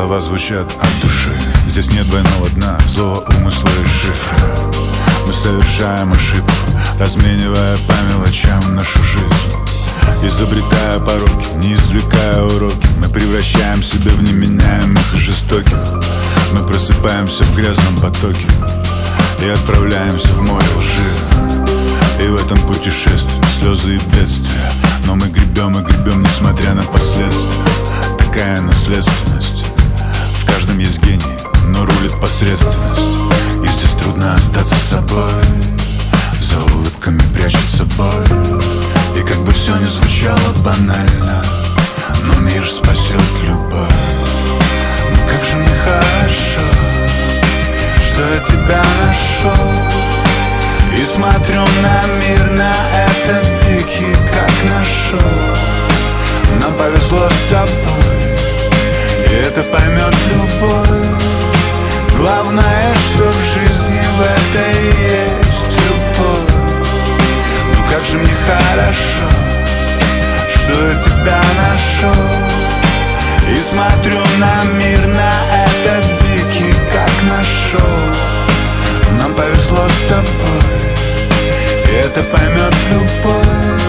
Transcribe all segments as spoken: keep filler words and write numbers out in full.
Слова звучат от души. Здесь нет двойного дна, злого умысла и шифра. Мы совершаем ошибку, разменивая по мелочам нашу жизнь. Изобретая пороки, не извлекая уроки, мы превращаем себя в неменяемых и жестоких. Мы просыпаемся в грязном потоке и отправляемся в море лжи. И в этом путешествии слезы и бедствия, но мы гребем и гребем, несмотря на последствия. Такая наследственность. В каждом есть гений, но рулит посредственность. И здесь трудно остаться собой. За улыбками прячется боль. И как бы все ни звучало банально, но мир спасет любовь. Ну как же мне хорошо, что я тебя нашел. И смотрю на мир, на этот дикий, как нашел. Нам повезло с тобой, и это поймет любовь. Главное, что в жизни в этой есть любовь. Ну как же мне хорошо, что я тебя нашел. И смотрю на мир, на этот дикий, как нашел. Нам повезло с тобой, и это поймет любовь.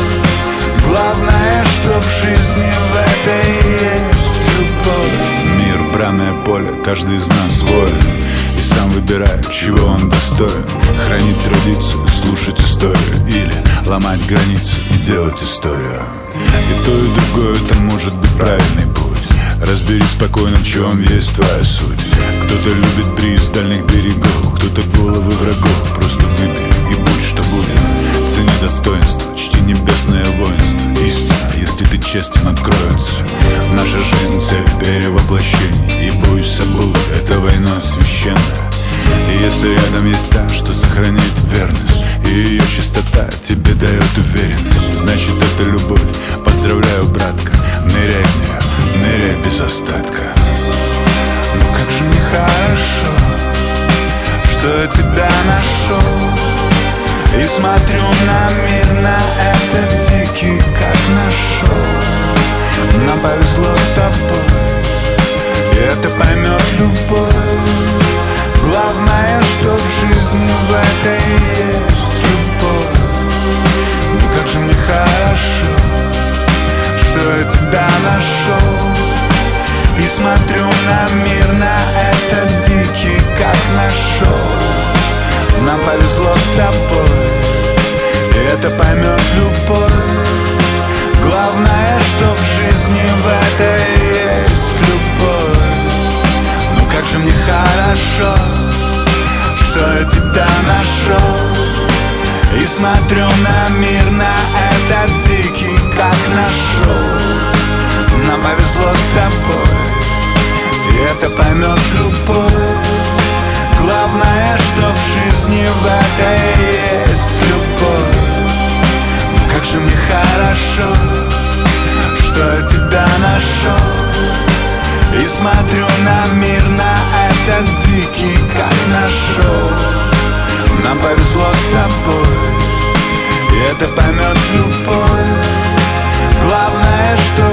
Главное, что в жизни в этой есть любовь. Мир, бранное поле, каждый из нас волен и сам выбирает, чего он достоин. Хранить традицию, слушать историю или ломать границы и делать историю. И то, и другое, это может быть правильный путь. Разберись спокойно, в чем есть твоя суть. Кто-то любит бриз дальних берегов, кто-то головы врагов. Просто выбери и будь что будет. Цени достоинство, чти небесное воинство. Истина, если ты честен, откроется. Наша жизнь — цель перевоплощения. И бойся Бога, это война священная. И если рядом есть та, что сохраняет верность, и ее чистота тебе дает уверенность, значит это любовь. Поздравляю, братка, ныряй в нее, ныряй без остатка. Ну как же мне хорошо, что я тебя нашел. И смотрю на мир, на этот дикий, как нашел. Нам повезло с тобой, и это поймет любовь. Главное, что в жизни в этой есть любовь. Ну как же мне хорошо, что я тебя нашел. И смотрю на мир, на этот дикий, как нашел. Нам повезло с тобой, и это поймет любовь. Главное, что в жизни в этой есть любовь. Ну как же мне хорошо, что я тебя нашел. И смотрю на мир, на этот дикий, как нашел. Нам повезло с тобой, и это поймет любовь. Главное, что в жизни в этой есть любовь. Ну как же мне хорошо, что я тебя нашел. И смотрю на мир, на этот дикий, как нашел. Нам повезло с тобой, и это поймет любовь. Главное, что